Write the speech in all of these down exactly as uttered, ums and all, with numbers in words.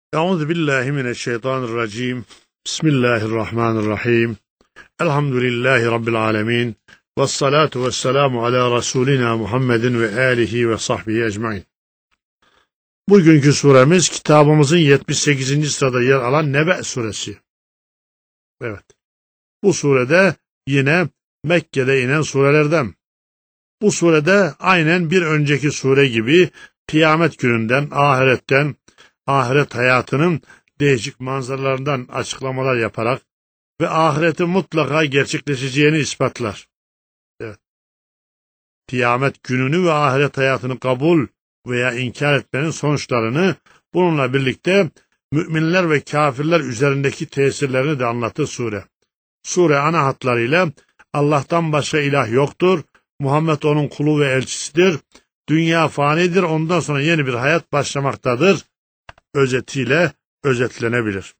Euzu billahi mineşşeytanirracim. Bismillahirrahmanirrahim. Elhamdülillahi rabbil alamin. Ves salatu vesselamu ala rasulina Muhammedin ve alihi ve sahbihi ecmaîn. Bugünkü suremiz kitabımızın yetmiş sekizinci sırada yer alan Nebe suresi. Evet. Bu surede yine Mekke'de inen surelerden. Bu surede aynen bir önceki sure gibi kıyamet gününden, ahiretten, ahiret hayatının değişik manzaralarından açıklamalar yaparak ve ahiretin mutlaka gerçekleşeceğini ispatlar. Evet. Kıyamet gününü ve ahiret hayatını kabul veya inkar etmenin sonuçlarını, bununla birlikte müminler ve kafirler üzerindeki tesirlerini de anlatır sure. Sure ana hatlarıyla Allah'tan başka ilah yoktur, Muhammed onun kulu ve elçisidir, dünya fanidir, ondan sonra yeni bir hayat başlamaktadır özetiyle özetlenebilir.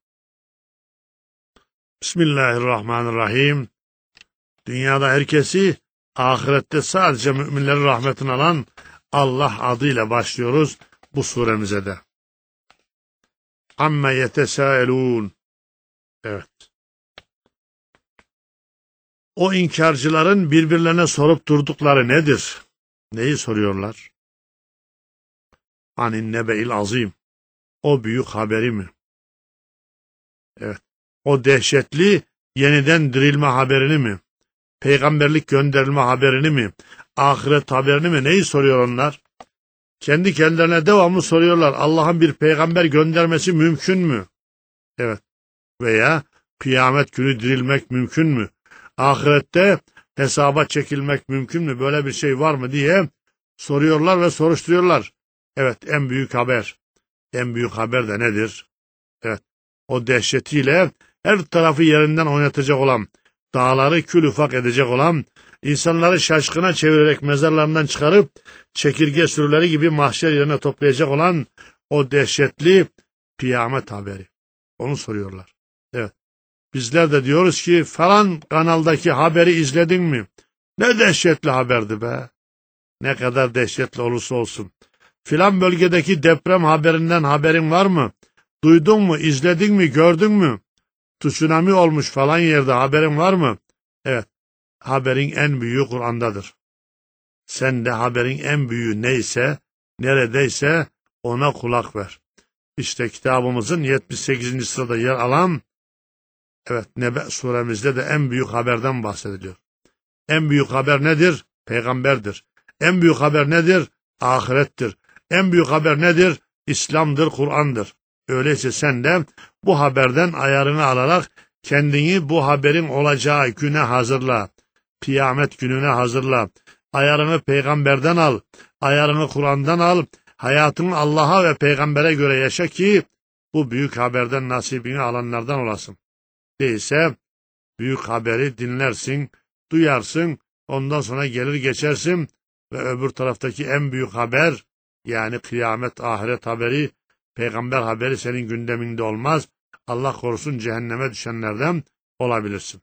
Bismillahirrahmanirrahim. Dünyada herkesi, ahirette sadece müminlerin rahmetini alan Allah adıyla başlıyoruz bu suremize de. Amme yetesâelûn. Evet. O inkarcıların birbirlerine sorup durdukları nedir? Neyi soruyorlar? Anin nebe'il azim. O büyük haberi mi? Evet. O dehşetli yeniden dirilme haberini mi? Peygamberlik gönderilme haberini mi? Ahiret haberini mi? Neyi soruyor onlar? Kendi kendilerine devamlı soruyorlar. Allah'ın bir peygamber göndermesi mümkün mü? Evet. Veya kıyamet günü dirilmek mümkün mü? Ahirette hesaba çekilmek mümkün mü? Böyle bir şey var mı diye soruyorlar ve soruşturuyorlar. Evet, en büyük haber. En büyük haber de nedir? Evet, o dehşetiyle her tarafı yerinden oynatacak olan, dağları kül ufak edecek olan, insanları şaşkına çevirerek mezarlarından çıkarıp çekirge sürüleri gibi mahşer yerine toplayacak olan o dehşetli kıyamet haberi. Onu soruyorlar. Evet. Bizler de diyoruz ki falan kanaldaki haberi izledin mi? Ne dehşetli haberdi be. Ne kadar dehşetli olursa olsun. Filan bölgedeki deprem haberinden haberin var mı? Duydun mu, izledin mi, gördün mü? Tsunami olmuş falan yerde, haberin var mı? Evet, haberin en büyüğü Kur'an'dadır. Sen de haberin en büyüğü neyse, neredeyse ona kulak ver. İşte kitabımızın yetmiş sekizinci sırada yer alan, evet, Nebe suremizde de en büyük haberden bahsediliyor. En büyük haber nedir? Peygamberdir. En büyük haber nedir? Ahirettir. En büyük haber nedir? İslam'dır, Kur'an'dır. Öyleyse sen de bu haberden ayarını alarak kendini bu haberin olacağı güne hazırla. Kıyamet gününe hazırla. Ayarını peygamberden al. Ayarını Kur'an'dan al. Hayatını Allah'a ve peygambere göre yaşa ki bu büyük haberden nasibini alanlardan olasın. Değilse büyük haberi dinlersin, duyarsın, ondan sonra gelir geçersin ve öbür taraftaki en büyük haber, yani kıyamet, ahiret haberi, peygamber haberi senin gündeminde olmaz. Allah korusun, cehenneme düşenlerden olabilirsin.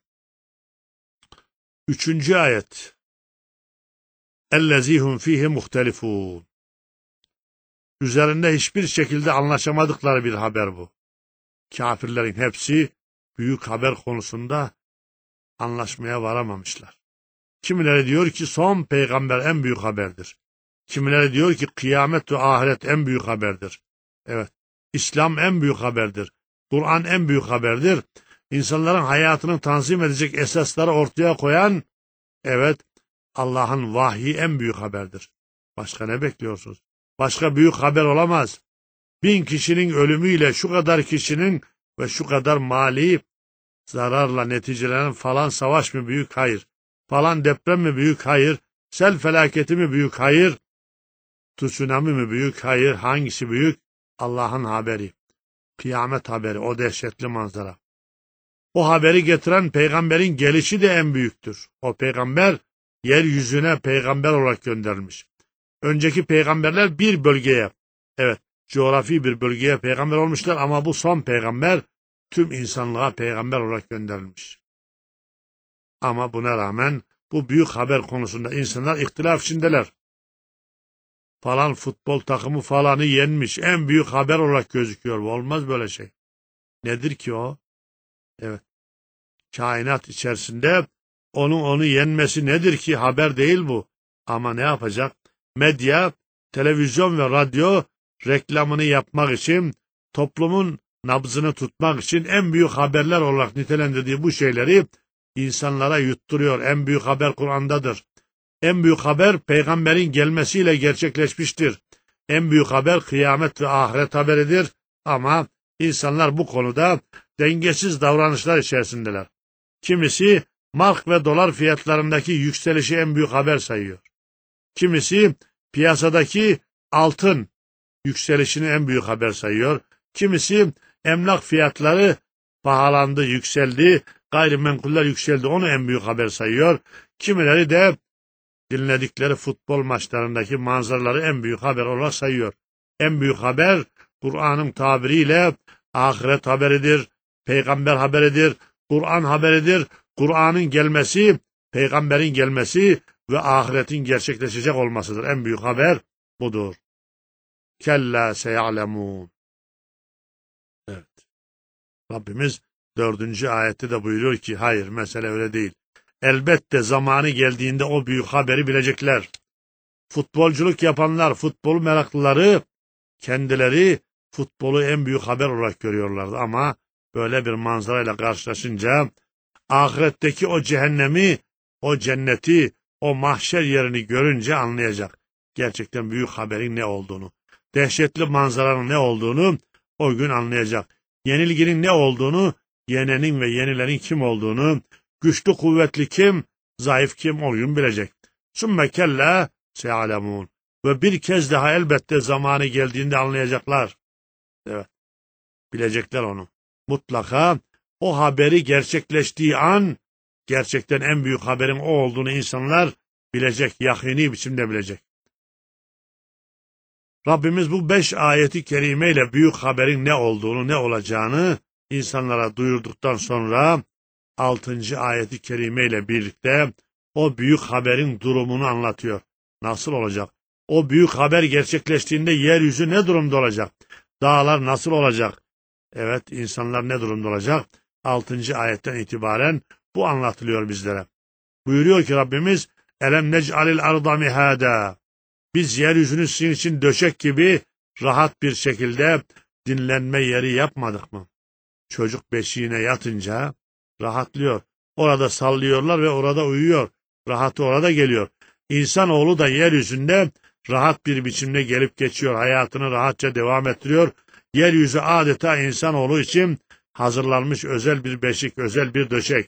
Üçüncü ayet. اَلَّذ۪يهُمْ ف۪يهِ مُخْتَلِفُونَ. Üzerinde hiçbir şekilde anlaşamadıkları bir haber bu. Kafirlerin hepsi büyük haber konusunda anlaşmaya varamamışlar. Kimileri diyor ki son peygamber en büyük haberdir. Kimileri diyor ki kıyamet ve ahiret en büyük haberdir. Evet, İslam en büyük haberdir. Kur'an en büyük haberdir. İnsanların hayatını tanzim edecek esasları ortaya koyan, evet, Allah'ın vahyi en büyük haberdir. Başka ne bekliyorsunuz? Başka büyük haber olamaz. Bin kişinin ölümüyle şu kadar kişinin ve şu kadar mali zararla neticelenen falan savaş mı büyük? Hayır. Falan deprem mi büyük? Hayır. Sel felaketi mi büyük? Hayır. Tsunami mi büyük? Hayır. Hangisi büyük? Allah'ın haberi. Kıyamet haberi. O dehşetli manzara. O haberi getiren peygamberin gelişi de en büyüktür. O peygamber yeryüzüne peygamber olarak gönderilmiş. Önceki peygamberler bir bölgeye, evet, coğrafi bir bölgeye peygamber olmuşlar ama bu son peygamber tüm insanlığa peygamber olarak gönderilmiş. Ama buna rağmen bu büyük haber konusunda insanlar ihtilaf içindeler. falan futbol takımı falanı yenmiş. En büyük haber olarak gözüküyor. Olmaz böyle şey. Nedir ki o? Evet. Kainat içerisinde onun onu yenmesi nedir ki? Haber değil bu. Ama ne yapacak? Medya, televizyon ve radyo reklamını yapmak için, toplumun nabzını tutmak için en büyük haberler olarak nitelendirdiği bu şeyleri insanlara yutturuyor. En büyük haber Kur'an'dadır. En büyük haber peygamberin gelmesiyle gerçekleşmiştir. En büyük haber kıyamet ve ahiret haberidir. Ama insanlar bu konuda dengesiz davranışlar içerisindeler. Kimisi mark ve dolar fiyatlarındaki yükselişi en büyük haber sayıyor. Kimisi piyasadaki altın yükselişini en büyük haber sayıyor. Kimisi emlak fiyatları pahalandı, yükseldi, gayrimenkuller yükseldi, onu en büyük haber sayıyor. Kimileri de dinledikleri futbol maçlarındaki manzaraları en büyük haber olarak sayıyor. En büyük haber Kur'an'ın tabiriyle ahiret haberidir, peygamber haberidir, Kur'an haberidir. Kur'an'ın gelmesi, peygamberin gelmesi ve ahiretin gerçekleşecek olmasıdır. En büyük haber budur. Kella seya'lemûn. Evet. Rabbimiz dördüncü ayette de buyuruyor ki hayır, mesele öyle değil. Elbette zamanı geldiğinde o büyük haberi bilecekler. Futbolculuk yapanlar, futbol meraklıları kendileri futbolu en büyük haber olarak görüyorlardı ama böyle bir manzarayla karşılaşınca ahiretteki o cehennemi, o cenneti, o mahşer yerini görünce anlayacak. Gerçekten büyük haberin ne olduğunu, dehşetli manzaranın ne olduğunu o gün anlayacak. Yenilginin ne olduğunu, yenenin ve yenilenin kim olduğunu, güçlü kuvvetli kim, zayıf kim o gün bilecek. Sümme kella se'alemun. Ve bir kez daha elbette zamanı geldiğinde anlayacaklar. Evet, bilecekler onu. Mutlaka o haberi gerçekleştiği an, gerçekten en büyük haberin o olduğunu insanlar bilecek, yakini biçimde bilecek. Rabbimiz bu beş ayeti kerimeyle büyük haberin ne olduğunu, ne olacağını insanlara duyurduktan sonra altıncı ayeti kerimeyle birlikte o büyük haberin durumunu anlatıyor. Nasıl olacak? O büyük haber gerçekleştiğinde yeryüzü ne durumda olacak? Dağlar nasıl olacak? Evet, insanlar ne durumda olacak? altıncı ayetten itibaren bu anlatılıyor bizlere. Buyuruyor ki Rabbimiz, Elem nec'alil arda mihada. Biz yeryüzünü sizin için döşek gibi rahat bir şekilde dinlenme yeri yapmadık mı? Çocuk beşiğine yatınca rahatlıyor. Orada sallıyorlar ve orada uyuyor. Rahatı orada geliyor. İnsanoğlu da yeryüzünde rahat bir biçimde gelip geçiyor. Hayatını rahatça devam ettiriyor. Yeryüzü adeta insanoğlu için hazırlanmış özel bir beşik, özel bir döşek.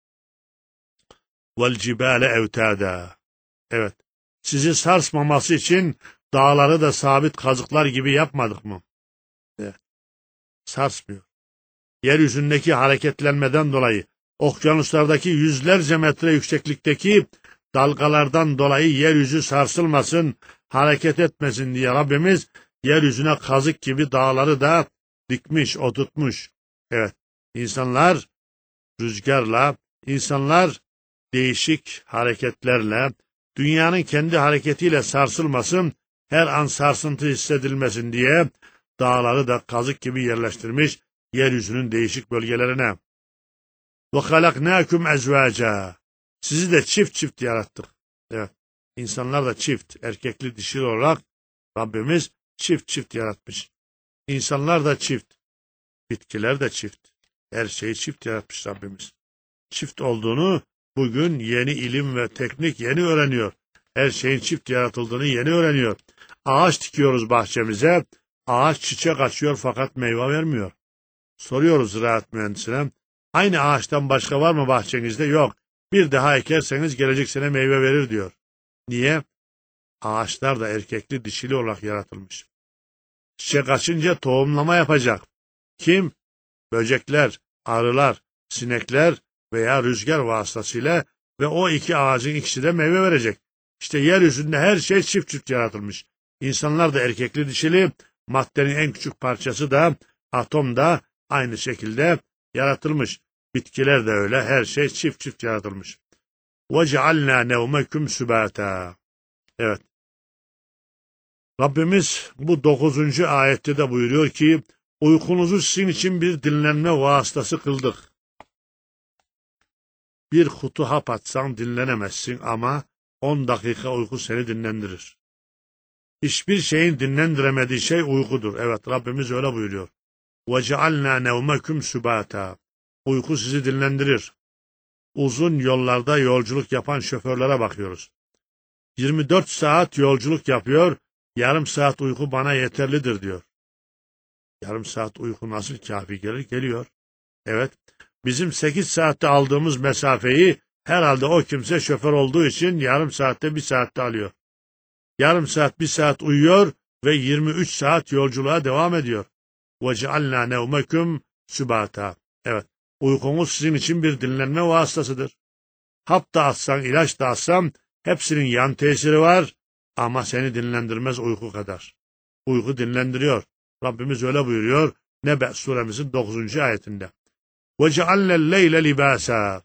Vel cibale evtada. Evet. Sizi sarsmaması için dağları da sabit kazıklar gibi yapmadık mı? Evet. Sarsmıyor. Yeryüzündeki hareketlenmeden dolayı, okyanuslardaki yüzlerce metre yükseklikteki dalgalardan dolayı yeryüzü sarsılmasın, hareket etmesin diye Rabbimiz yeryüzüne kazık gibi dağları da dikmiş, oturtmuş. Evet, insanlar rüzgarla, insanlar değişik hareketlerle, dünyanın kendi hareketiyle sarsılmasın, her an sarsıntı hissedilmesin diye dağları da kazık gibi yerleştirmiş yeryüzünün değişik bölgelerine. وَخَلَقْنَاكُمْ اَزْوَاجًا. Sizi de çift çift yarattık. Evet, insanlar da çift, erkekli dişili olarak Rabbimiz çift çift yaratmış. İnsanlar da çift, bitkiler de çift. Her şeyi çift yaratmış Rabbimiz. Çift olduğunu bugün yeni ilim ve teknik yeni öğreniyor. Her şeyin çift yaratıldığını yeni öğreniyor. Ağaç dikiyoruz bahçemize, ağaç çiçek açıyor fakat meyve vermiyor. Soruyoruz ziraat mühendisine, aynı ağaçtan başka var mı bahçenizde? Yok. Bir daha ekerseniz gelecek sene meyve verir diyor. Niye? Ağaçlar da erkekli dişili olarak yaratılmış. Çiçek açınca tohumlama yapacak. Kim? Böcekler, arılar, sinekler veya rüzgar vasıtasıyla ve o iki ağacın ikisi de meyve verecek. İşte yeryüzünde her şey çift çift yaratılmış. İnsanlar da erkekli dişili, maddenin en küçük parçası da, atom da aynı şekilde yaratılmış. Bitkiler de öyle, her şey çift çift yaratılmış. وَجَعَلْنَا نَوْمَكُمْ سُبَاتًا. Evet. Rabbimiz bu dokuzuncu ayette de buyuruyor ki, uykunuzu sizin için bir dinlenme vasıtası kıldık. Bir kutu hap atsan dinlenemezsin ama on dakika uyku seni dinlendirir. Hiçbir şeyin dinlendiremediği şey uykudur. Evet, Rabbimiz öyle buyuruyor. وَجَعَلْنَا نَوْمَكُمْ سُبَاتًا. Uyku sizi dinlendirir. Uzun yollarda yolculuk yapan şoförlere bakıyoruz. yirmi dört saat yolculuk yapıyor, yarım saat uyku bana yeterlidir diyor. Yarım saat uyku nasıl kafi gelir? Geliyor. Evet, bizim sekiz saatte aldığımız mesafeyi herhalde o kimse şoför olduğu için yarım saatte bir saatte alıyor. Yarım saat bir saat uyuyor ve yirmi üç saat yolculuğa devam ediyor. وَجَعَلْنَا نَوْمَكُمْ سُبَاتًا. Evet, uykunuz sizin için bir dinlenme vasıtasıdır. Hap da atsan, ilaç da atsan hepsinin yan tesiri var ama seni dinlendirmez uyku kadar. Uyku dinlendiriyor. Rabbimiz öyle buyuruyor Nebe suremizin dokuzuncu ayetinde. وَجَعَلْنَا اللَّيْلَ لِبَاسًا.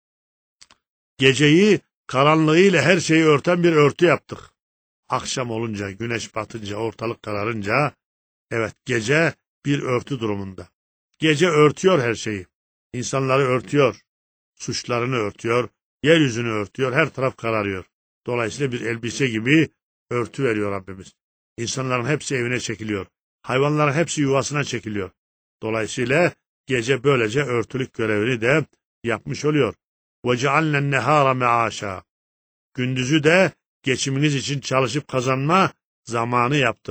Geceyi karanlığıyla her şeyi örten bir örtü yaptık. Akşam olunca, güneş batınca, ortalık kararınca, evet, gece bir örtü durumunda. Gece örtüyor her şeyi. İnsanları örtüyor, suçlarını örtüyor, yeryüzünü örtüyor, her taraf kararıyor. Dolayısıyla bir elbise gibi örtü veriyor Rabbimiz. İnsanların hepsi evine çekiliyor. Hayvanların hepsi yuvasına çekiliyor. Dolayısıyla gece böylece örtülük görevini de yapmış oluyor. وَجَعَلْنَا النَّهَارَ مَعَاشًا. Gündüzü de geçiminiz için çalışıp kazanma zamanı yaptık.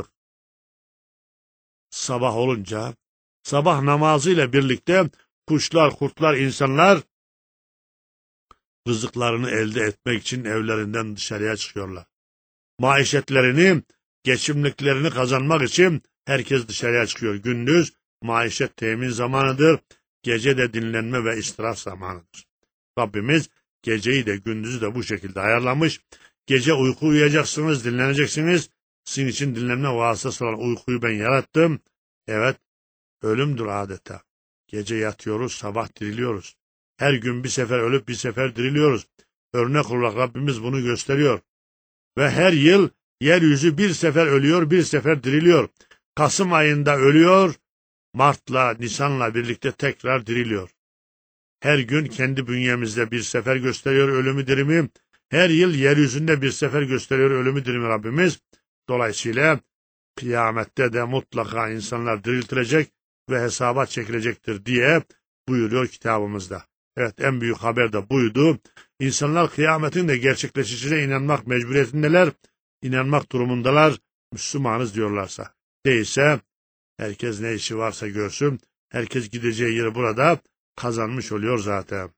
Sabah olunca, sabah namazıyla birlikte kuşlar, kurtlar, insanlar rızıklarını elde etmek için evlerinden dışarıya çıkıyorlar. Maişetlerini, geçimliklerini kazanmak için herkes dışarıya çıkıyor. Gündüz maişet temin zamanıdır, gece de dinlenme ve istirahat zamanıdır. Rabbimiz geceyi de gündüzü de bu şekilde ayarlamış. Gece uyku uyuyacaksınız, dinleneceksiniz. Sizin için dinlenme vasıtası olan uykuyu ben yarattım. Evet, ölümdür adeta. Gece yatıyoruz, sabah diriliyoruz. Her gün bir sefer ölüp bir sefer diriliyoruz. Örnek olarak Rabbimiz bunu gösteriyor. Ve her yıl yeryüzü bir sefer ölüyor, bir sefer diriliyor. Kasım ayında ölüyor, Mart'la, Nisan'la birlikte tekrar diriliyor. Her gün kendi bünyemizde bir sefer gösteriyor ölümü dirimi. Her yıl yeryüzünde bir sefer gösteriyor ölümü dirimi Rabbimiz. Dolayısıyla kıyamette de mutlaka insanlar diriltilecek ve hesaba çekilecektir diye buyuruyor kitabımızda. Evet, en büyük haber de buydu. İnsanlar kıyametin de gerçekleşeceğine inanmak mecburiyetindeler, inanmak durumundalar, Müslümanız diyorlarsa. Değilse herkes ne işi varsa görsün, herkes gideceği yeri burada kazanmış oluyor zaten.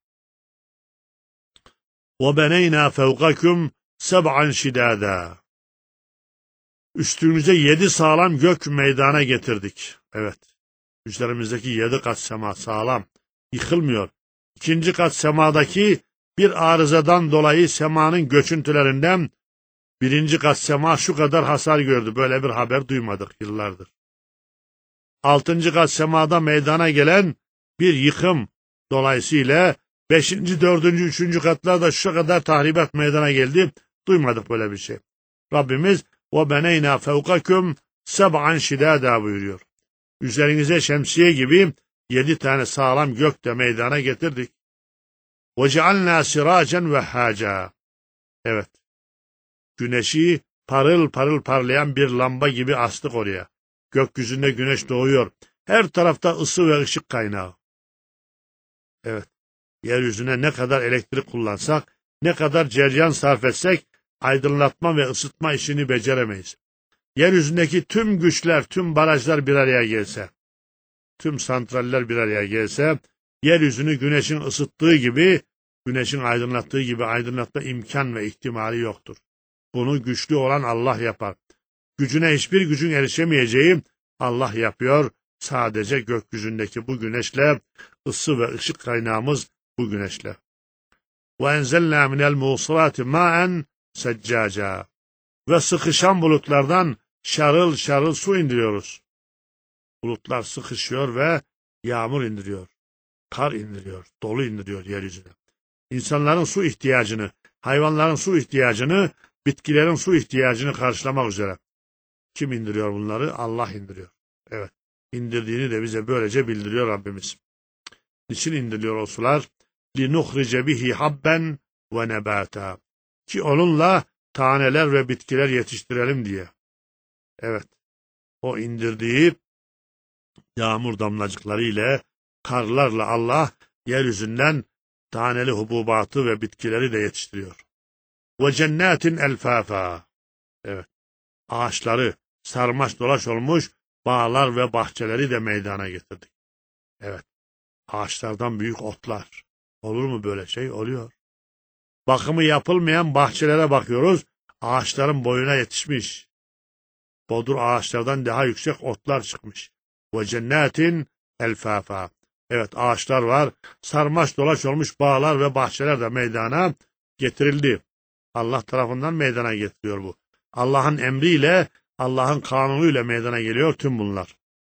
وَبَنَيْنَا فَوْقَكُمْ سَبْعًا شِدَادًا. Üstünüze yedi sağlam gök meydana getirdik. Evet, üzerimizdeki yedi kat sema sağlam, yıkılmıyor. İkinci kat semadaki bir arızadan dolayı semanın göçüntülerinden birinci kat sema şu kadar hasar gördü. Böyle bir haber duymadık yıllardır. Altıncı kat semada meydana gelen bir yıkım dolayısıyla beşinci, dördüncü, üçüncü katlarda şu kadar tahribat meydana geldi. Duymadık böyle bir şey. Rabbimiz وَبَنَيْنَا فَوْقَكُمْ سَبْعًا شِدَادًا buyuruyor. Üzerinize şemsiye gibi yedi tane sağlam gök de meydana getirdik. وَجَعَلْنَا سِرَاجًا وَهَّاجًا. Evet, güneşi parıl parıl parlayan bir lamba gibi astık oraya. Gökyüzünde güneş doğuyor. Her tarafta ısı ve ışık kaynağı. Evet, yeryüzüne ne kadar elektrik kullansak, ne kadar cereyan sarf etsek, aydınlatma ve ısıtma işini beceremeyiz. Yeryüzündeki tüm güçler, tüm barajlar bir araya gelse, tüm santraller bir araya gelse, yeryüzünü güneşin ısıttığı gibi, güneşin aydınlattığı gibi aydınlatma imkan ve ihtimali yoktur. Bunu güçlü olan Allah yapar. Gücüne hiçbir gücün erişemeyeceği Allah yapıyor. Sadece gökyüzündeki bu güneşle, ısı ve ışık kaynağımız bu güneşle. وَاَنْزَلْنَا مِنَ الْمُوصِرَاتِ مَاءً سَجَّاجًا. Ve sıkışan bulutlardan şarıl şarıl su indiriyoruz. Bulutlar sıkışıyor ve yağmur indiriyor. Kar indiriyor, dolu indiriyor yeryüzüne. İnsanların su ihtiyacını, hayvanların su ihtiyacını, bitkilerin su ihtiyacını karşılamak üzere. Kim indiriyor bunları? Allah indiriyor. Evet. İndirdiğini de bize böylece bildiriyor Rabbimiz. Niçin indiriliyor o sular? لِنُخْرِجَ بِهِ حَبًّا وَنَبَاتًا. Ki onunla taneler ve bitkiler yetiştirelim diye. Evet. O indirdiği yağmur damlacıkları ile, karlarla Allah yeryüzünden taneli hububatı ve bitkileri de yetiştiriyor. وَجَنَّاتٍ elfafa. Evet. Ağaçları sarmaş dolaş olmuş bağlar ve bahçeleri de meydana getirdik. Evet. Ağaçlardan büyük otlar. Olur mu böyle şey? Oluyor. Bakımı yapılmayan bahçelere bakıyoruz. Ağaçların boyuna yetişmiş. Bodur ağaçlardan daha yüksek otlar çıkmış. Ve cennetin elfafa. Evet, ağaçlar var. Sarmaş dolaş olmuş bağlar ve bahçeler de meydana getirildi. Allah tarafından meydana getiriyor bu. Allah'ın emriyle, Allah'ın kanunuyla meydana geliyor tüm bunlar.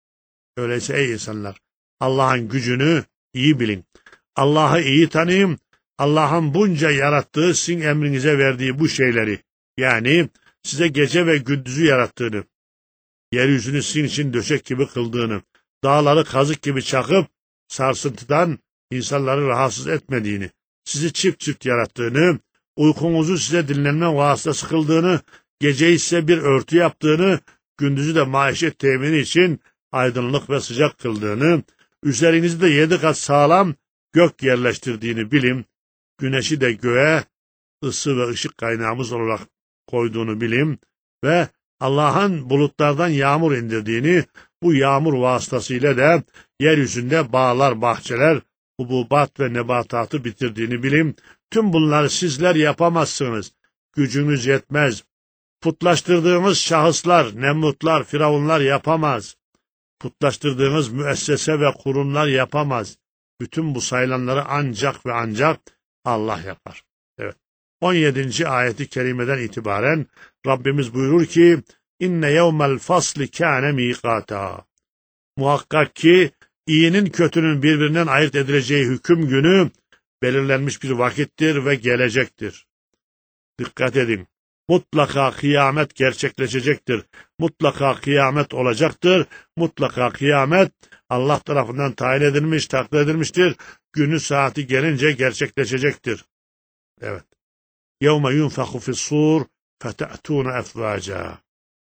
Öyleyse ey insanlar, Allah'ın gücünü iyi bilin. Allah'ı iyi tanıyın. Allah'ın bunca yarattığı, sizin emrinize verdiği bu şeyleri, yani size gece ve gündüzü yarattığını, yeryüzünü sizin için döşek gibi kıldığını, dağları kazık gibi çakıp sarsıntıdan insanları rahatsız etmediğini, sizi çift çift yarattığını, uykunuzu size dinlenme vasıtası kıldığını, geceyi size bir örtü yaptığını, gündüzü de maişet temini için aydınlık ve sıcak kıldığını, üzerinizi de yedi kat sağlam gök yerleştirdiğini bilin, güneşi de göğe ısı ve ışık kaynağımız olarak koyduğunu bilin ve Allah'ın bulutlardan yağmur indirdiğini, bu yağmur vasıtasıyla da yeryüzünde bağlar, bahçeler, hububat ve nebatatı bitirdiğini bilin. Tüm bunları sizler yapamazsınız. Gücünüz yetmez. Putlaştırdığımız şahıslar, Nemrutlar, Firavunlar yapamaz. Putlaştırdığımız müessese ve kurumlar yapamaz. Bütün bu sayılanları ancak ve ancak Allah yapar. Evet. on yedinci ayeti kerimeden itibaren Rabbimiz buyurur ki inne yevmel fasli kâne mîkâtâ. Muhakkak ki iyinin kötünün birbirinden ayırt edileceği hüküm günü belirlenmiş bir vakittir ve gelecektir. Dikkat edin. Mutlaka kıyamet gerçekleşecektir. Mutlaka kıyamet olacaktır. Mutlaka kıyamet Allah tarafından tayin edilmiş, takdir edilmiştir. Günü saati gelince gerçekleşecektir. Evet. يَوْمَ يُنْفَخُ فِي الصُّورِ فَتَأْتُونَ اَفْوَاجًا.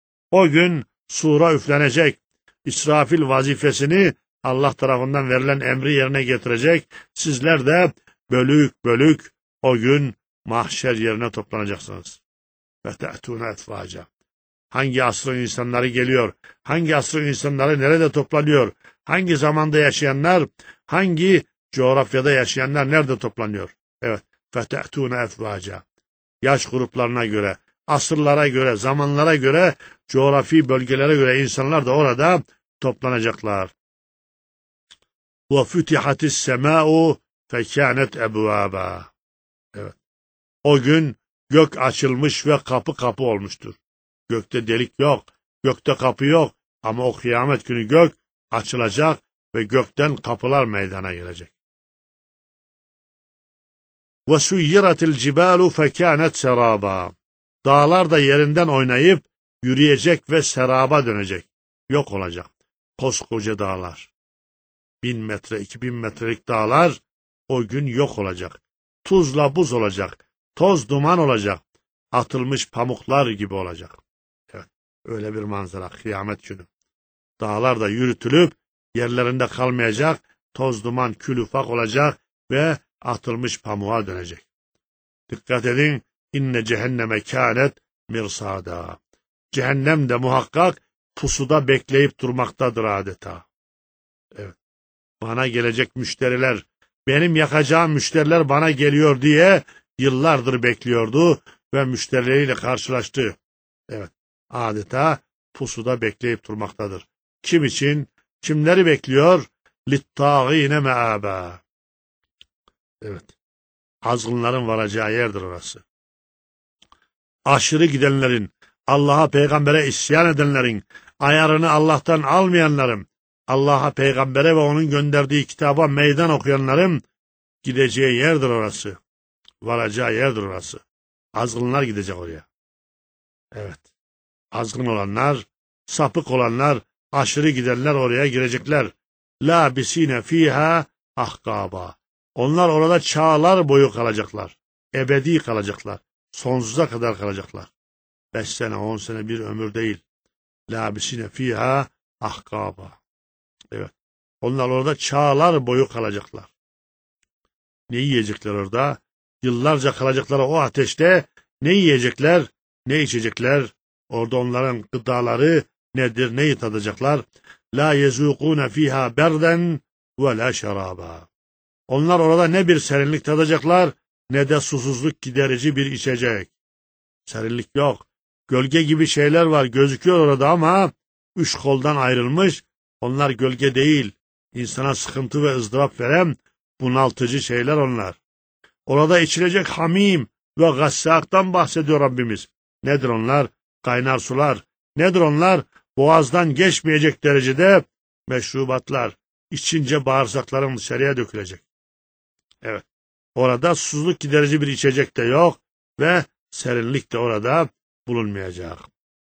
O gün sura üflenecek. İsrafil vazifesini Allah tarafından verilen emri yerine getirecek. Sizler de bölük bölük o gün mahşer yerine toplanacaksınız. فَتَأْتُونَ اَفْوَاجًا. Hangi asrın insanları geliyor? Hangi asrın insanları nerede toplanıyor? Hangi zamanda yaşayanlar, hangi coğrafyada yaşayanlar nerede toplanıyor? Evet. فَتَأْتُونَ اَفْوَاجًا. Yaş gruplarına göre, asırlara göre, zamanlara göre, coğrafi bölgelere göre insanlar da orada toplanacaklar. وَفُتِحَتِ السَّمَاءُ فَكَانَتْ اَبْوَابًا. Evet. O gün gök açılmış ve kapı kapı olmuştur. Gökte delik yok, gökte kapı yok ama o kıyamet günü gök açılacak ve gökten kapılar meydana gelecek. وَسُيِّرَتِ الْجِبَالُ فَكَانَتْ سَرَابًا. Dağlar da yerinden oynayıp yürüyecek ve seraba dönecek. Yok olacak. Koskoca dağlar. Bin metre, iki bin metrelik dağlar o gün yok olacak. Tuzla buz olacak. Toz duman olacak. Atılmış pamuklar gibi olacak. Evet, öyle bir manzara kıyamet günü. Dağlar da yürütülüp yerlerinde kalmayacak. Toz duman kül ufak olacak ve atılmış pamuğa dönecek. Dikkat edin. İnne cehenneme kânet mirsâdâ. Cehennem de muhakkak pusuda bekleyip durmaktadır adeta. Evet. Bana gelecek müşteriler, benim yakacağım müşteriler bana geliyor diye yıllardır bekliyordu ve müşterileriyle karşılaştı. Evet. Adeta pusuda bekleyip durmaktadır. Kim için? Kimleri bekliyor? لِلطَّاغِينَ مَآبًا. Evet. Azgınların varacağı yerdir orası. Aşırı gidenlerin, Allah'a, peygambere isyan edenlerin, ayarını Allah'tan almayanların, Allah'a, peygambere ve onun gönderdiği kitaba meydan okuyanların gideceği yerdir orası. Varacağı yerdir orası. Azgınlar gidecek oraya. Evet. Azgın olanlar sapık olanlar, aşırı gidenler oraya girecekler. Lâbisîne fîhâ ahkâbâ. Onlar orada çağlar boyu kalacaklar. Ebedi kalacaklar. Sonsuza kadar kalacaklar. Beş sene, on sene bir ömür değil. Lâbisîne fîhâ ahkâbâ. Evet. Onlar orada çağlar boyu kalacaklar. Ne yiyecekler orada? Yıllarca kalacakları o ateşte ne yiyecekler, ne içecekler? Orada onların gıdaları nedir, neyi tadacaklar? La yezûkûne fîhâ berden ve la şerâbâ. Onlar orada ne bir serinlik tadacaklar, ne de susuzluk giderici bir içecek. Serinlik yok. Gölge gibi şeyler var, gözüküyor orada ama üç koldan ayrılmış. Onlar gölge değil. İnsana sıkıntı ve ızdırap veren bunaltıcı şeyler onlar. Orada içilecek hamim ve gassaktan bahsediyor Rabbimiz. Nedir onlar? Kaynar sular. Nedir onlar? Boğazdan geçmeyecek derecede meşrubatlar. İçince bağırsakların dışarıya dökülecek. Evet. Orada susuzluk giderici bir içecek de yok ve serinlik de orada bulunmayacak.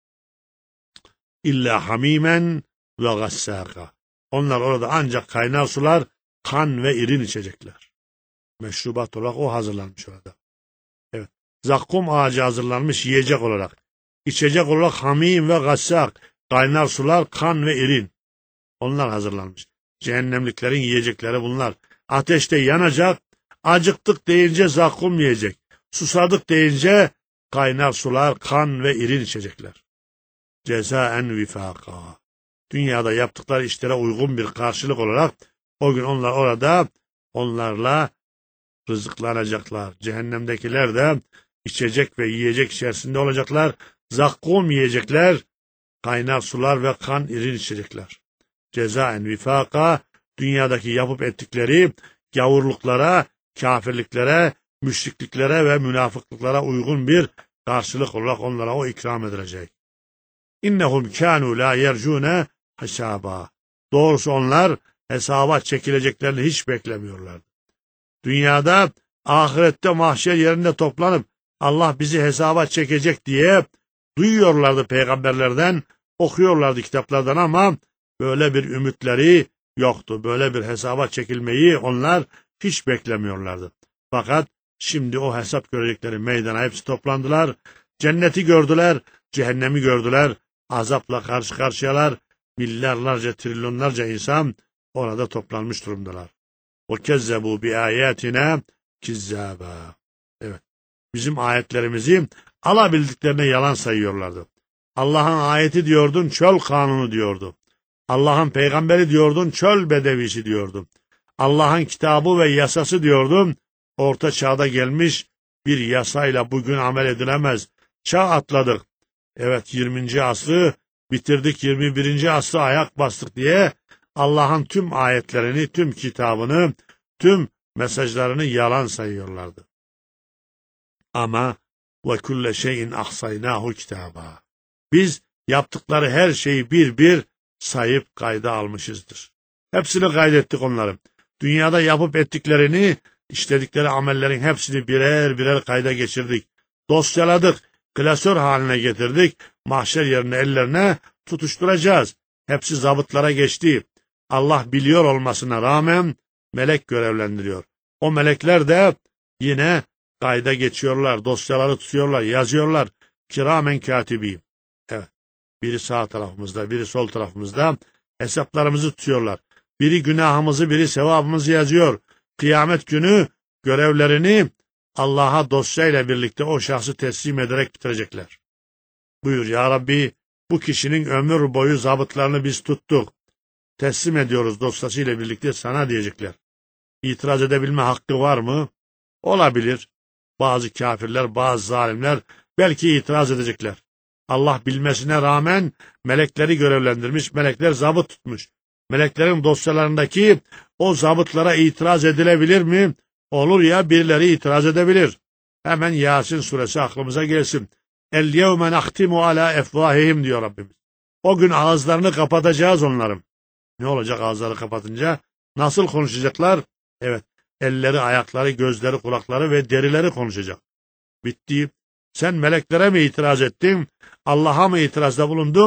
İlla hamimen ve gassaka. Onlar orada ancak kaynar sular, kan ve irin içecekler. Meşrubat olarak o hazırlanmış orada. Evet. Zakkum ağacı hazırlanmış yiyecek olarak. İçecek olarak hamim ve gassak, kaynar sular, kan ve irin. Onlar hazırlanmış. Cehennemliklerin yiyecekleri bunlar. Ateşte yanacak, acıktık deyince zakkum yiyecek. Susadık deyince kaynar sular, kan ve irin içecekler. Cezaen vifaka. Dünyada yaptıkları işlere uygun bir karşılık olarak o gün onlar orada onlarla rızıklanacaklar. Cehennemdekiler de içecek ve yiyecek içerisinde olacaklar. Zakkum yiyecekler, kaynar sular ve kan irin içecekler. Cezaen vifaka, dünyadaki yapıp ettikleri gavurluklara, kafirliklere, müşrikliklere ve münafıklıklara uygun bir karşılık olarak onlara o ikram edilecek. İnnehum kânû lâ yercûne hesâbâ. Doğrusu onlar hesaba çekileceklerini hiç beklemiyorlardı. Dünyada, ahirette mahşer yerinde toplanıp Allah bizi hesaba çekecek diye duyuyorlardı peygamberlerden, okuyorlardı kitaplardan ama böyle bir ümitleri yoktu. Böyle bir hesaba çekilmeyi onlar hiç beklemiyorlardı. Fakat şimdi o hesap görecekleri meydana hepsi toplandılar. Cenneti gördüler, cehennemi gördüler. Azapla karşı karşıyalar. Milyarlarca, trilyonlarca insan orada toplanmış durumdalar. وَكَذَّبُوا بِآيَاتِنَا كِذَّابًا. Evet. Bizim ayetlerimizi alabildiklerine yalan sayıyorlardı. Allah'ın ayeti diyordun, çöl kanunu diyordu. Allah'ın peygamberi diyordun, çöl bedevisi diyordu. Allah'ın kitabı ve yasası diyordum, orta çağda gelmiş bir yasayla bugün amel edilemez. Çağ atladık. Evet, yirminci asrı bitirdik, yirmi birinci asrı ayak bastık diye Allah'ın tüm ayetlerini, tüm kitabını, tüm mesajlarını yalan sayıyorlardı. Ama ve kulle şeyin ahsaynahu kitaba. Biz yaptıkları her şeyi bir bir sayıp kayda almışızdır. Hepsini kaydettik onların. Dünyada yapıp ettiklerini, işledikleri amellerin hepsini birer birer kayda geçirdik. Dosyaladık, klasör haline getirdik. Mahşer yerine ellerine tutuşturacağız. Hepsi zabıtlara geçti. Allah biliyor olmasına rağmen melek görevlendiriyor. O melekler de yine kayda geçiyorlar, dosyaları tutuyorlar, yazıyorlar. Kiramen katibi. Evet. Biri sağ tarafımızda, biri sol tarafımızda hesaplarımızı tutuyorlar. Biri günahımızı, biri sevabımızı yazıyor. Kıyamet günü görevlerini Allah'a dosyayla birlikte o şahsı teslim ederek bitirecekler. Buyur ya Rabbi, bu kişinin ömür boyu zabıtlarını biz tuttuk. Teslim ediyoruz dosyasıyla birlikte sana diyecekler. İtiraz edebilme hakkı var mı? Olabilir. Bazı kafirler, bazı zalimler belki itiraz edecekler. Allah bilmesine rağmen melekleri görevlendirmiş, melekler zabıt tutmuş. Meleklerin dosyalarındaki o zabıtlara itiraz edilebilir mi? Olur ya, birileri itiraz edebilir. Hemen Yasin suresi aklımıza gelsin. El yevme nahtimu ala efvahihim diyor Rabbimiz. O gün ağızlarını kapatacağız onların. Ne olacak ağızları kapatınca? Nasıl konuşacaklar? Evet, elleri, ayakları, gözleri, kulakları ve derileri konuşacak. Bitti. Sen meleklere mi itiraz ettin? Allah'a mı itirazda bulundun?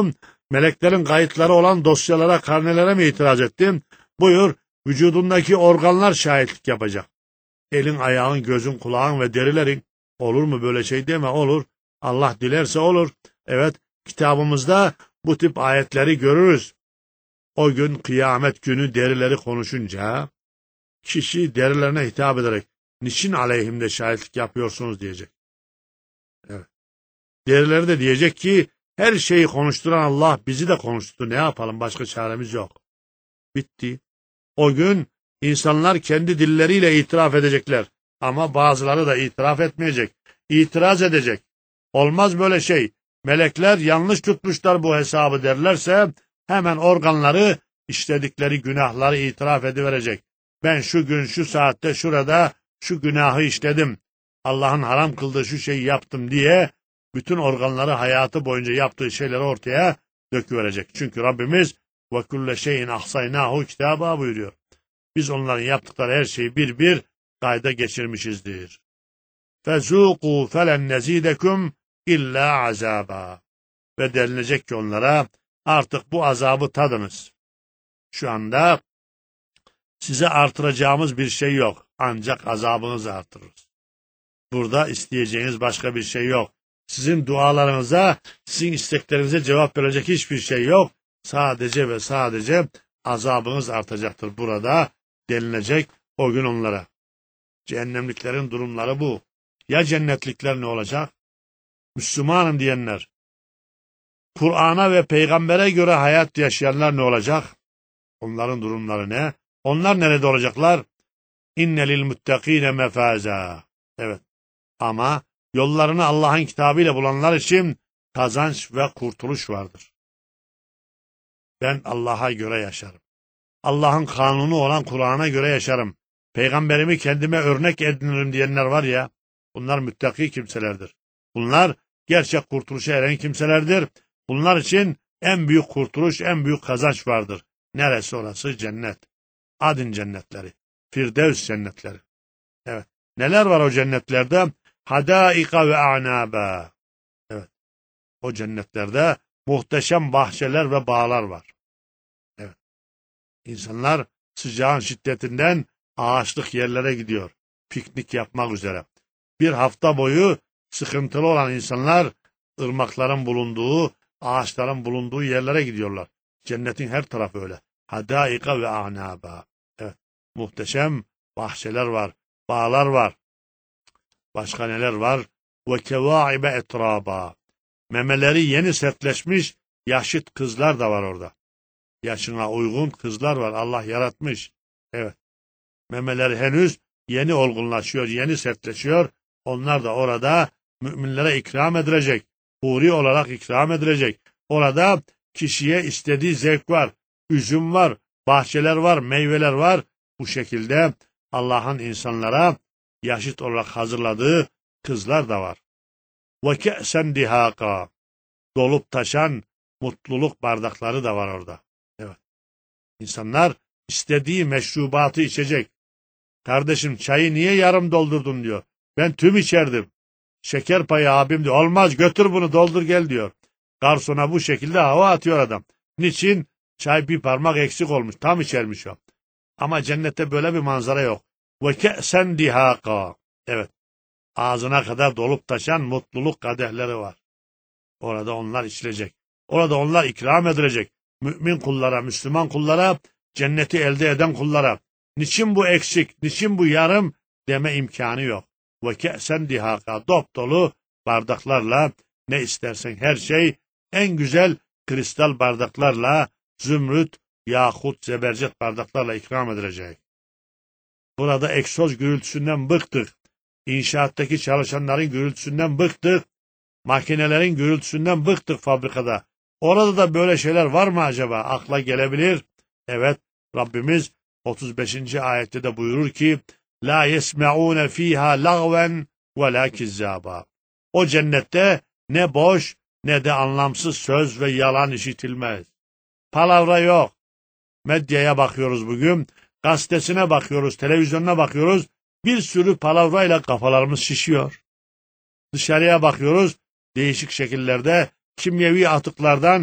Meleklerin kayıtları olan dosyalara, karnelere mi itiraz ettin? Buyur, vücudundaki organlar şahitlik yapacak. Elin, ayağın, gözün, kulağın ve derilerin. Olur mu böyle şey deme, olur. Allah dilerse olur. Evet, kitabımızda bu tip ayetleri görürüz. O gün kıyamet günü derileri konuşunca kişi derilerine hitap ederek niçin aleyhimde şahitlik yapıyorsunuz diyecek. Evet. Derileri de diyecek ki her şeyi konuşturan Allah bizi de konuştu. Ne yapalım, başka çaremiz yok. Bitti. O gün insanlar kendi dilleriyle itiraf edecekler. Ama bazıları da itiraf etmeyecek. İtiraz edecek. Olmaz böyle şey. Melekler yanlış tutmuşlar bu hesabı derlerse hemen organları işledikleri günahları itiraf ediverecek. Ben şu gün şu saatte şurada şu günahı işledim. Allah'ın haram kıldığı şu şeyi yaptım diye bütün organları hayatı boyunca yaptığı şeyleri ortaya döküverecek. Çünkü Rabbimiz ve kulle şeyin ahsaynahu kitaba buyuruyor. Biz onların yaptıkları her şeyi bir bir kayda geçirmişizdir. Fezûkû felen nezîdekum illa azaba. Ve denilecek ki onlara artık bu azabı tadınız. Şu anda size artıracağımız bir şey yok. Ancak azabınızı artırırız. Burada isteyeceğiniz başka bir şey yok. Sizin dualarınıza, sizin isteklerinize cevap verecek hiçbir şey yok. Sadece ve sadece azabınız artacaktır burada denilecek o gün onlara. Cehennemliklerin durumları bu. Ya cennetlikler ne olacak? Müslümanım diyenler, Kur'an'a ve peygambere göre hayat yaşayanlar ne olacak? Onların durumları ne? Onlar nerede olacaklar? İnne lil muttakine mefaza. Evet. Ama yollarını Allah'ın kitabıyla bulanlar için kazanç ve kurtuluş vardır. Ben Allah'a göre yaşarım. Allah'ın kanunu olan Kur'an'a göre yaşarım. Peygamberimi kendime örnek edinirim diyenler var ya, bunlar müttaki kimselerdir. Bunlar gerçek kurtuluşa eren kimselerdir. Bunlar için en büyük kurtuluş, en büyük kazanç vardır. Neresi orası? Cennet. Adın cennetleri. Firdevs cennetleri. Evet. Neler var o cennetlerde? Hadaika ve a'naba. Evet. O cennetlerde muhteşem bahçeler ve bağlar var. Evet. İnsanlar sıcağın şiddetinden ağaçlık yerlere gidiyor. Piknik yapmak üzere. Bir hafta boyu sıkıntılı olan insanlar ırmakların bulunduğu, ağaçların bulunduğu yerlere gidiyorlar. Cennetin her tarafı öyle. Hadaika ve a'naba. Evet. Muhteşem bahçeler var, bağlar var. Başka neler var? Ve kevaibe etraba. Memeleri yeni sertleşmiş yaşıt kızlar da var orada. Yaşına uygun kızlar var. Allah yaratmış. Evet. Memeleri henüz yeni olgunlaşıyor, yeni sertleşiyor. Onlar da orada müminlere ikram edilecek. Huri olarak ikram edilecek. Orada kişiye istediği zevk var. Üzüm var, bahçeler var, meyveler var. Bu şekilde Allah'ın insanlara yaşıt olarak hazırladığı kızlar da var. Ve ke'sen dihaka. Dolup taşan mutluluk bardakları da var orada. Evet. İnsanlar istediği meşrubatı içecek. Kardeşim çayı niye yarım doldurdun diyor. Ben tüm içerdim. Şeker payı abim diyor. Olmaz, götür bunu doldur gel diyor. Garsona bu şekilde hava atıyor adam. Niçin? Çay bir parmak eksik olmuş. Tam içermiş o. Ama cennette böyle bir manzara yok. Ve ke'sen dihaka. Evet. Ağzına kadar dolup taşan mutluluk kadehleri var. Orada onlar içilecek. Orada onlar ikram edilecek. Mümin kullara, Müslüman kullara, cenneti elde eden kullara. Niçin bu eksik, niçin bu yarım deme imkanı yok. Ve ke'sen dihaka. Dop dolu bardaklarla ne istersen her şey en güzel kristal bardaklarla, zümrüt, yakut, zebercet bardaklarla ikram edilecek. Burada egzoz gürültüsünden bıktık. İnşaattaki çalışanların gürültüsünden bıktık. Makinelerin gürültüsünden bıktık fabrikada. Orada da böyle şeyler var mı acaba? Akla gelebilir. Evet, Rabbimiz otuz beşinci ayette de buyurur ki La yesme'ûne fîhâ lagven ve lâ kizzâbâ. O cennette ne boş ne de anlamsız söz ve yalan işitilmez. Palavra yok. Medyaya bakıyoruz bugün, gazetesine bakıyoruz, televizyonuna bakıyoruz. Bir sürü palavrayla kafalarımız şişiyor. Dışarıya bakıyoruz, değişik şekillerde kimyevi atıklardan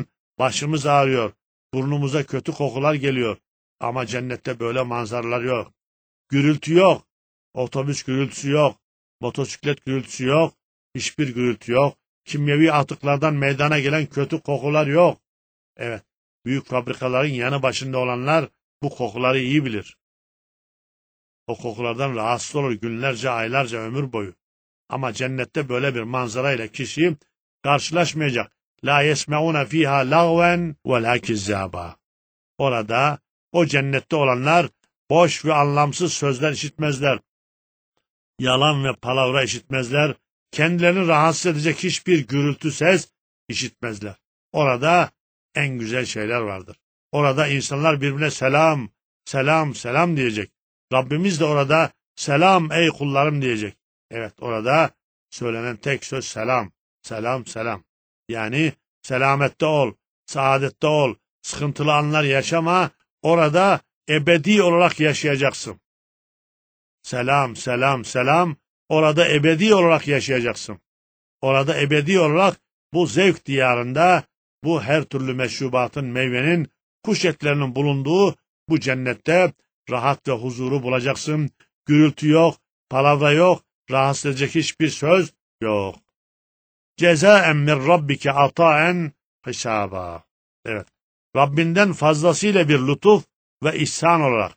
Başımız ağrıyor. Burnumuza kötü kokular geliyor. Ama cennette böyle manzaralar yok. Gürültü yok. Otobüs gürültüsü yok. Motosiklet gürültüsü yok. Hiçbir gürültü yok. Kimyevi atıklardan meydana gelen kötü kokular yok. Evet, büyük fabrikaların yanı başında olanlar bu kokuları iyi bilir. O kokulardan rahatsız olur günlerce, aylarca, ömür boyu. Ama cennette böyle bir manzarayla kişi karşılaşmayacak. La yesmeuna fiha lagven ve la kizzaba. Orada o cennette olanlar boş ve anlamsız sözler işitmezler. Yalan ve palavra işitmezler. Kendilerini rahatsız edecek hiçbir gürültü ses işitmezler. Orada en güzel şeyler vardır. Orada insanlar birbirine selam, selam, selam diyecek. Rabbimiz de orada selam ey kullarım diyecek. Evet, orada söylenen tek söz selam, selam, selam. Yani selamette ol, saadette ol, sıkıntılı anlar yaşama, orada ebedi olarak yaşayacaksın. Selam, selam, selam, orada ebedi olarak yaşayacaksın. Orada ebedi olarak bu zevk diyarında, bu her türlü meşrubatın, meyvenin, kuş etlerinin bulunduğu bu cennette rahat ve huzuru bulacaksın. Gürültü yok, palavra yok, rahatsız edecek hiçbir söz yok. Cezaen min rabbike ataen hesaba. Evet, Rabbinden fazlasıyla bir lütuf ve ihsan olarak.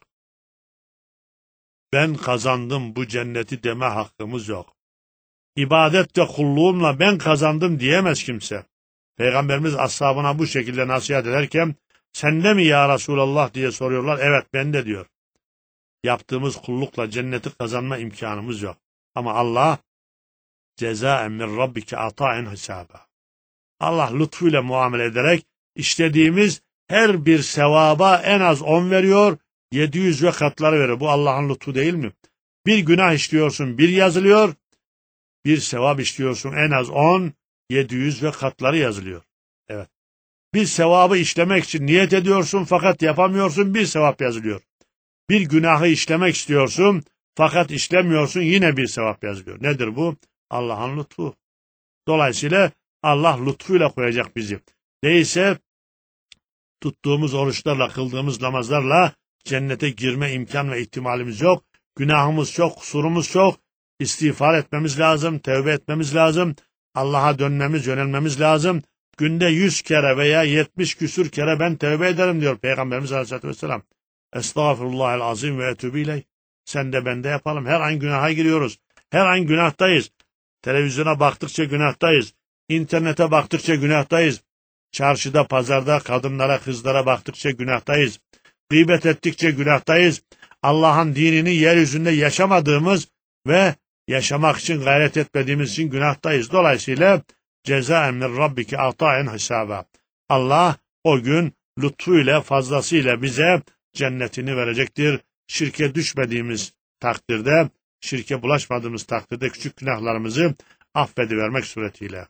Ben kazandım bu cenneti deme hakkımız yok. İbadet ve kulluğumla ben kazandım diyemez kimse. Peygamberimiz ashabına bu şekilde nasihat ederken, sen de mi ya Resulallah diye soruyorlar. Evet, ben de diyor. Yaptığımız kullukla cenneti kazanma imkanımız yok. Ama Allah, cezaen min rabbike ataen hesaba. Allah lütfuyla muamele ederek, işlediğimiz her bir sevaba en az on veriyor, yedi yüz ve katları veriyor. Bu Allah'ın lütfu değil mi? Bir günah işliyorsun, bir yazılıyor, bir sevap işliyorsun en az on, yedi yüz ve katları yazılıyor. Evet. Bir sevabı işlemek için niyet ediyorsun fakat yapamıyorsun, bir sevap yazılıyor. Bir günahı işlemek istiyorsun fakat işlemiyorsun, yine bir sevap yazılıyor. Nedir bu? Allah'ın lütfu. Dolayısıyla Allah lütfuyla koyacak bizi. Değilse tuttuğumuz oruçlarla, kıldığımız namazlarla cennete girme imkan ve ihtimalimiz yok. Günahımız çok, kusurumuz çok. İstiğfar etmemiz lazım, tevbe etmemiz lazım. Allah'a dönmemiz, yönelmemiz lazım. Günde yüz kere veya yetmiş küsür kere ben tevbe ederim diyor Peygamberimiz Aleyhisselatü Vesselam. Estağfirullahel azim ve etûbü ileyh. Sen de ben de yapalım. Her an günaha giriyoruz. Her an günahtayız. Televizyona baktıkça günahtayız. İnternete baktıkça günahtayız. Çarşıda, pazarda kadınlara, kızlara baktıkça günahtayız. Gıybet ettikçe günahtayız. Allah'ın dinini yeryüzünde yaşamadığımız ve yaşamak için gayret etmediğimiz için günahtayız. Dolayısıyla cezaen min rabbike ataen hesaba. Allah o gün lütfuyla, fazlasıyla bize cennetini verecektir. Şirke düşmediğimiz takdirde, şirke bulaşmadığımız takdirde küçük günahlarımızı affedivermek suretiyle.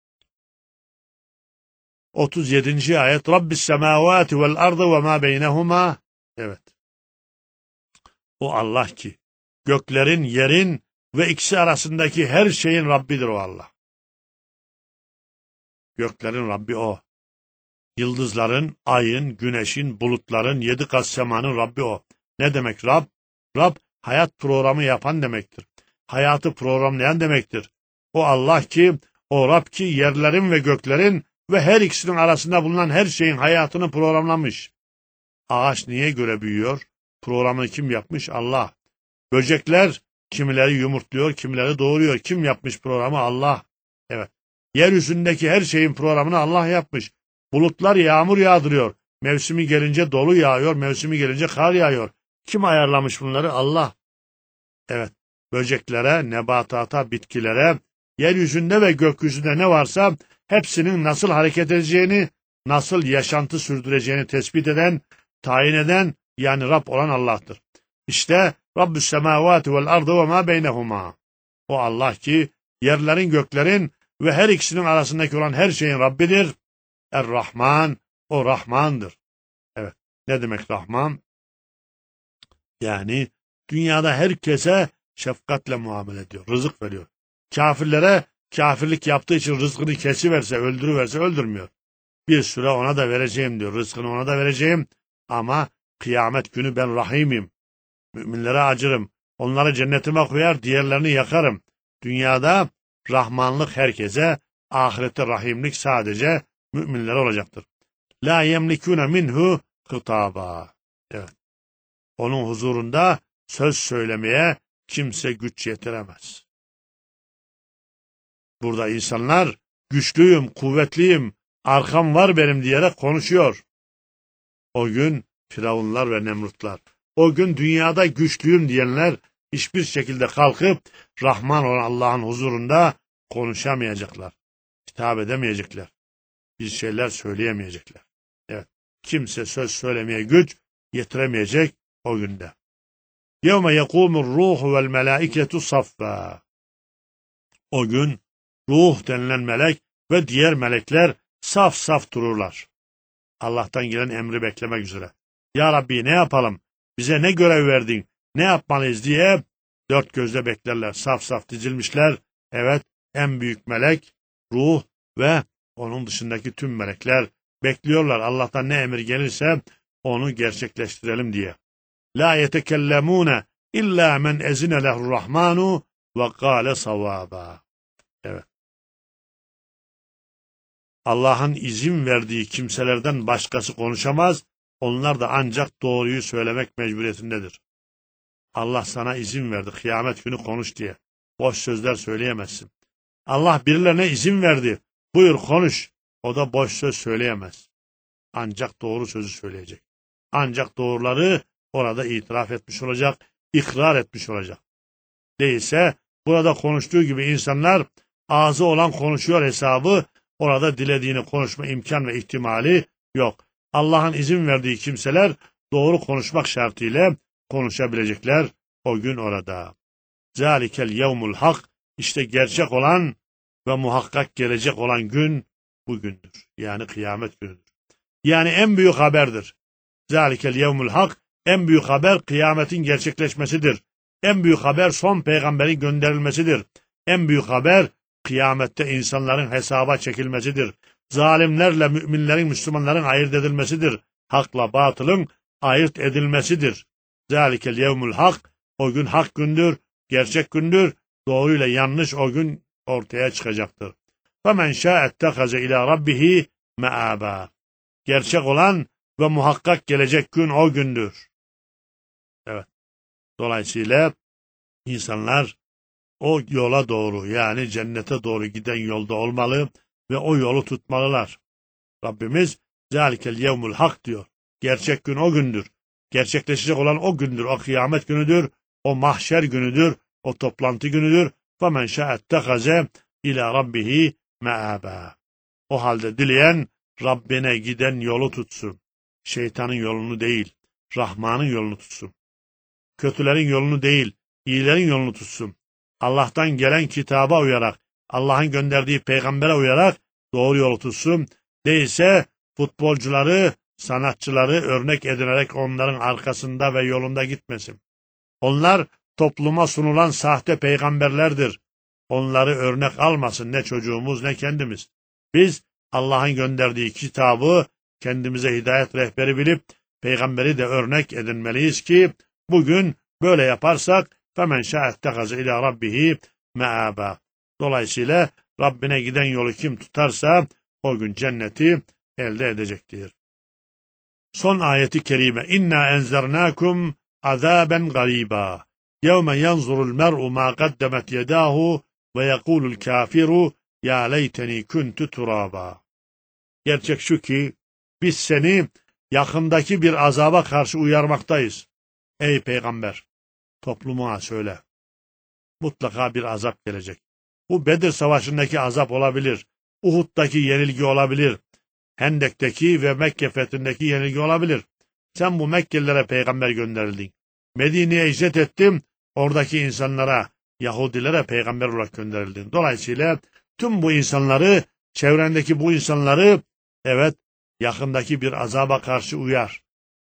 otuz yedinci ayet. Rabbis semavati vel ardı ve ma beynehuma. Evet. O Allah ki göklerin, yerin ve ikisi arasındaki her şeyin Rabbidir o Allah. Göklerin Rabbi o. Yıldızların, ayın, güneşin, bulutların, yedi kat semanın Rabbi o. Ne demek Rab? Rab, hayat programı yapan demektir. Hayatı programlayan demektir. O Allah ki, o Rab ki yerlerin ve göklerin ve her ikisinin arasında bulunan her şeyin hayatını programlamış. Ağaç niye göre büyüyor? Programını kim yapmış? Allah. Böcekler kimileri yumurtluyor, kimileri doğuruyor. Kim yapmış programı? Allah. Evet. Yeryüzündeki her şeyin programını Allah yapmış. Bulutlar yağmur yağdırıyor. Mevsimi gelince dolu yağıyor, mevsimi gelince kar yağıyor. Kim ayarlamış bunları? Allah. Evet. Böceklere, nebatata, bitkilere, yeryüzünde ve gökyüzünde ne varsa hepsinin nasıl hareket edeceğini, nasıl yaşantı sürdüreceğini tespit eden, tayin eden, yani Rab olan Allah'tır. İşte Rabbü's semavati vel ardı ve ma beynehuma. O Allah ki yerlerin, göklerin ve her ikisinin arasındaki olan her şeyin Rabbidir. Er-Rahman, o Rahmandır. Evet. Ne demek Rahman? Yani dünyada herkese şefkatle muamele ediyor, rızık veriyor. Kafirlere kafirlik yaptığı için rızkını kesiverse, öldürüverse öldürmüyor. Bir süre ona da vereceğim diyor. Rızkını ona da vereceğim. Ama kıyamet günü ben rahimim. Müminlere acırım. Onları cennetime koyar, diğerlerini yakarım. Dünyada rahmanlık herkese, ahirette rahimlik sadece müminlere olacaktır. La yemlikune minhu hıtaba. Evet. Onun huzurunda söz söylemeye kimse güç yetiremez. Burada insanlar güçlüyüm, kuvvetliyim, arkam var benim diyerek konuşuyor. O gün Firavunlar ve Nemrutlar, o gün dünyada güçlüyüm diyenler hiçbir şekilde kalkıp Rahman olan Allah'ın huzurunda konuşamayacaklar. Hitap edemeyecekler. Bir şeyler söyleyemeyecekler. Evet. Kimse söz söylemeye güç yetiremeyecek o günde. يَوْمَ يَقُومُ الرُّوحُ وَالْمَلَائِكَةُ صَفًّا. O gün ruh denilen melek ve diğer melekler saf saf dururlar. Allah'tan gelen emri beklemek üzere. Ya Rabbi ne yapalım? Bize ne görev verdin? Ne yapmalıyız diye dört gözle beklerler. Saf saf dizilmişler. Evet, en büyük melek, ruh ve onun dışındaki tüm melekler bekliyorlar. Allah'tan ne emir gelirse onu gerçekleştirelim diye. La yetekellemune illa men ezine lehurrahmanu ve kâle savâba. Evet. Allah'ın izin verdiği kimselerden başkası konuşamaz. Onlar da ancak doğruyu söylemek mecburiyetindedir. Allah sana izin verdi kıyamet günü konuş diye. Boş sözler söyleyemezsin. Allah birilerine izin verdi. Buyur konuş. O da boş söz söyleyemez. Ancak doğru sözü söyleyecek. Ancak doğruları orada itiraf etmiş olacak, ikrar etmiş olacak. Değilse burada konuştuğu gibi insanlar ağzı olan konuşuyor hesabı, orada dilediğini konuşma imkan ve ihtimali yok. Allah'ın izin verdiği kimseler doğru konuşmak şartıyla konuşabilecekler o gün orada. Zalikel yevmul hak, işte gerçek olan ve muhakkak gelecek olan gün bugündür. Yani kıyamet günüdür. Yani en büyük haberdir. Zalikel yevmul hak, en büyük haber kıyametin gerçekleşmesidir. En büyük haber son peygamberin gönderilmesidir. En büyük haber kıyamette insanların hesaba çekilmesidir. Zalimlerle müminlerin, Müslümanların ayırt edilmesidir. Hakla batılın ayırt edilmesidir. Zalikel yevmul hak, o gün hak gündür, gerçek gündür. Doğruyla yanlış o gün ortaya çıkacaktır. فَمَنْ شَاءَ اتَّخَذَ اِلَى رَبِّهِ مَآبًا. Gerçek olan ve muhakkak gelecek gün o gündür. Evet. Dolayısıyla insanlar o yola doğru, yani cennete doğru giden yolda olmalı ve o yolu tutmalılar. Rabbimiz zalikel yevmul hak diyor. Gerçek gün o gündür. Gerçekleşecek olan o gündür. O kıyamet günüdür. O mahşer günüdür. O toplantı günüdür. فَمَنْ شَاءَ اتَّخَذَ اِلَى رَبِّهِ مَآبًا. O halde dileyen Rabbine giden yolu tutsun. Şeytanın yolunu değil, Rahman'ın yolunu tutsun. Kötülerin yolunu değil, iyilerin yolunu tutsun. Allah'tan gelen kitaba uyarak, Allah'ın gönderdiği peygambere uyarak doğru yolu tutsun. Değilse futbolcuları, sanatçıları örnek edinerek onların arkasında ve yolunda gitmesin. Onlar topluma sunulan sahte peygamberlerdir. Onları örnek almasın ne çocuğumuz ne kendimiz. Biz Allah'ın gönderdiği kitabı kendimize hidayet rehberi bilip peygamberi de örnek edinmeliyiz ki bugün böyle yaparsak فَمَنْ شَاءَ اتَّخَذَ اِلَى رَبِّهِ مَآبًا. Dolayısıyla Rabbine giden yolu kim tutarsa o gün cenneti elde edecektir. Son ayeti kerime. İnna enzernakum azaben gariba. Yevme yanzurul mer'u ma qaddemet yedahu ve yekulul kafiru ya leyteni kuntu turaba. Gerçek şu ki biz seni yakındaki bir azaba karşı uyarmaktayız. Ey peygamber, toplumuna söyle. Mutlaka bir azap gelecek. Bu Bedir Savaşı'ndaki azap olabilir. Uhud'daki yenilgi olabilir. Hendek'teki ve Mekke fethindeki yenilgi olabilir. Sen bu Mekkelilere peygamber gönderildin. Medine'ye hicret ettim. Oradaki insanlara, Yahudilere peygamber olarak gönderildin. Dolayısıyla tüm bu insanları, çevrendeki bu insanları, evet, yakındaki bir azaba karşı uyar.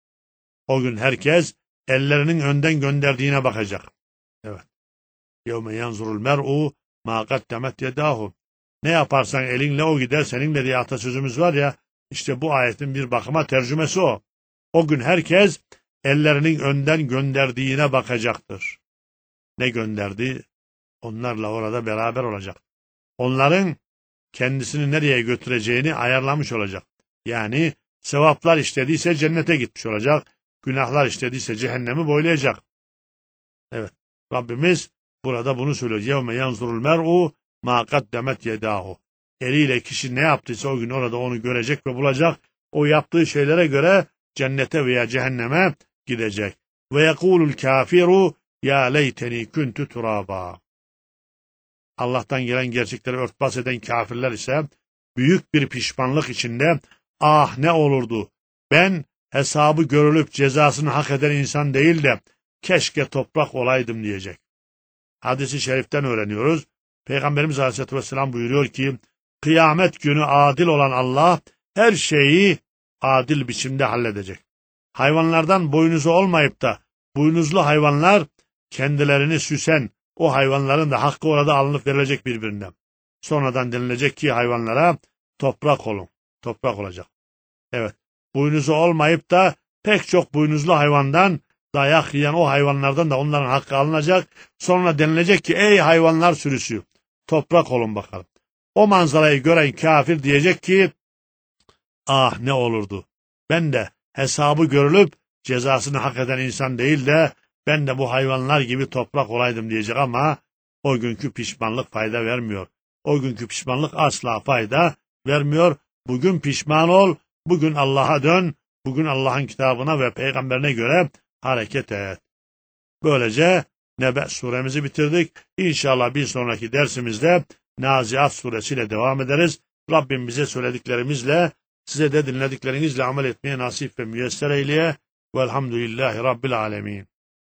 O gün herkes ellerinin önden gönderdiğine bakacak. Evet. Yevme yanzurul mer'u ma qaddemet yedahu. Ne yaparsan elinle o gider seninle diye atasözümüz var ya, İşte bu ayetin bir bakıma tercümesi o. O gün herkes ellerinin önden gönderdiğine bakacaktır. Ne gönderdi? Onlarla orada beraber olacak. Onların kendisini nereye götüreceğini ayarlamış olacak. Yani sevaplar işlediyse cennete gitmiş olacak. Günahlar işlediyse cehennemi boylayacak. Evet. Rabbimiz burada bunu söylüyor. Yevme yanzurul mer'u ma kaddemet yedahu. Eliyle kişi ne yaptıysa o gün orada onu görecek ve bulacak. O yaptığı şeylere göre cennete veya cehenneme gidecek. Ve yekulul kafiru ya leyteni kuntu turaba. Allah'tan gelen gerçekleri örtbas eden kafirler ise büyük bir pişmanlık içinde ah ne olurdu ben hesabı görülüp cezasını hak eden insan değil de keşke toprak olaydım diyecek. Hadis-i şeriften öğreniyoruz. Peygamberimiz Aleyhisselatü Vesselam buyuruyor ki kıyamet günü adil olan Allah her şeyi adil biçimde halledecek. Hayvanlardan boynuzu olmayıp da boynuzlu hayvanlar kendilerini süsen o hayvanların da hakkı orada alınıp verilecek birbirinden. Sonradan denilecek ki hayvanlara toprak olun. Toprak olacak. Evet. Boynuzu olmayıp da pek çok boynuzlu hayvandan dayak yiyen o hayvanlardan da onların hakkı alınacak. Sonra denilecek ki ey hayvanlar sürüsü toprak olun bakalım. O manzarayı gören kafir diyecek ki ah ne olurdu. Ben de hesabı görülüp cezasını hak eden insan değil de ben de bu hayvanlar gibi toprak olaydım diyecek ama o günkü pişmanlık fayda vermiyor. O günkü pişmanlık asla fayda vermiyor. Bugün pişman ol, bugün Allah'a dön, bugün Allah'ın kitabına ve peygamberine göre hareket et. Böylece Nebe suremizi bitirdik. İnşallah bir sonraki dersimizde Naziat suresiyle devam ederiz. Rabbim bize söylediklerimizle, size de dinlediklerinizle amel etmeye nasip ve müyesser eyleye. Velhamdülillahi Rabbil alemin.